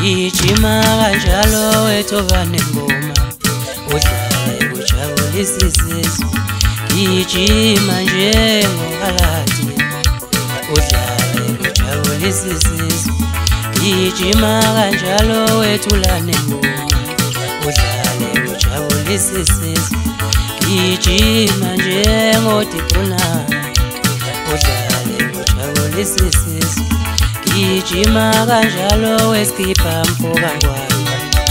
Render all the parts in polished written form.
gijima kanjalo wethovane ngoma udlale ujabulise isizwe gijima njengomphakathi udlale ujabulise isizwe gijima kanjalo wethulane ngoma udlale ujabulise isizwe gijima njengodipuna udlale ujabulise isizwe gijima kanjalo wesikhipha mfoka ngwane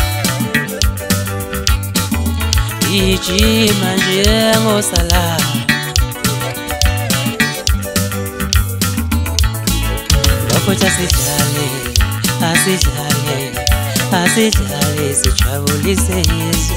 gijima njengosala lokho asidlale asidlale sijabulise izwe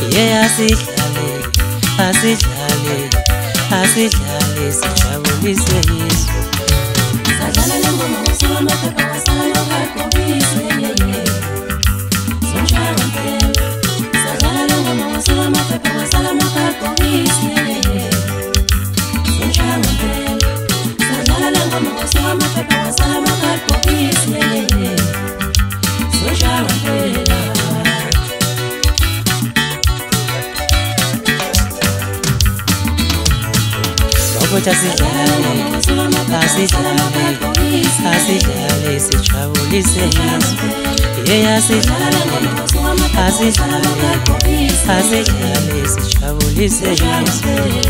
asidlale sijabulise izwe sadlala lengoma wasala amaphepha wasala lokagobise sonshaya ngempela sadlala lengoma wasala amaphepha wasala lokagobise sonshaya ngempela sadlala lengoma wasala amaphepha wasala lokagobise sonshaya ngempela lokho asidlale sijabulise izwe asidlale sijabulise izwe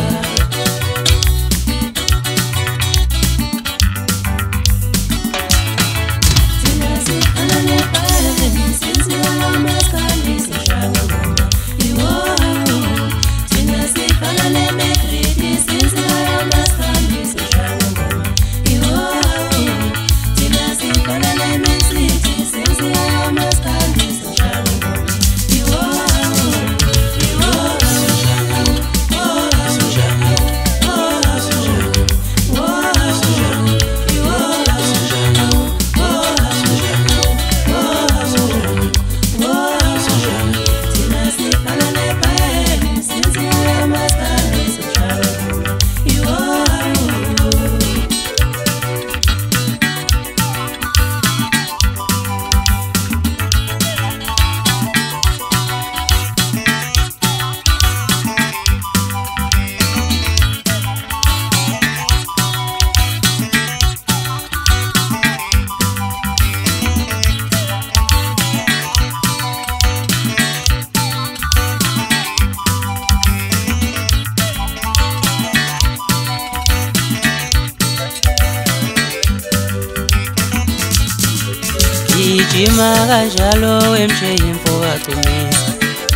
gijima kanjalo emshe imfoka dumisa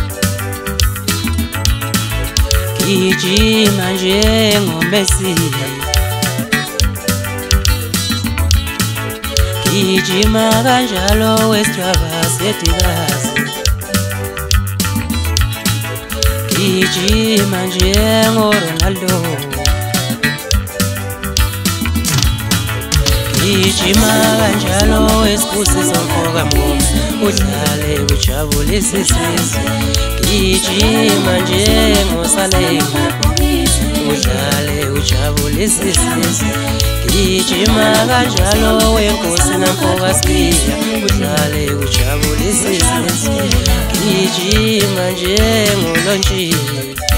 gijima njengomesi gijima kanjalo wesidrava sedikazi gijima njengoRonaldo gijima kanjalo wesibusiso mfoka ngoma udlale ujabulise isizwe gijima njengoSalema udlale ujabulise isizwe gijima kanjalo wenkosi namfoka Sibiya udlale ujabulise isizwe gijima njengoLontshile